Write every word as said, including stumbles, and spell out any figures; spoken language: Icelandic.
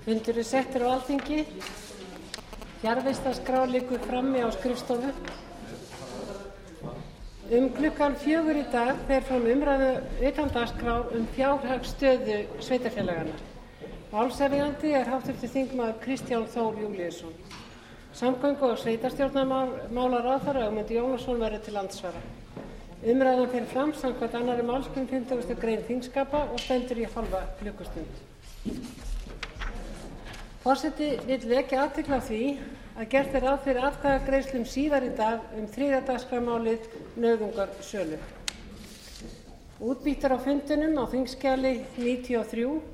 Fundur er settur á Alþingi. Fjarvistarskrá liggur frammi á skrifstofu. Um klukkan fjögur í dag fer fram umræða utan dagskrár um fjárhagsstöðu sveitarfélaganna. Málshefjandi er háttvirtur þingmaður Kristján Þór Júlíusson. Samgöngu- og sveitarstjórnarmálaráðherra Ögmundur Jónasson verður til andsvara. Umræðan fer fram samkvæmt annarri málsgrein fimmtugustu grein þingskapa og stendur í hálfa klukkustund. Forseti vill vekja athygli á því að gert er ráð fyrir atkvæðagreiðslum síðar í dag um þriðja dagskrármálið nauðungarsölu. Útbýtt er á fundinum á þingskjali níutíu og þrjú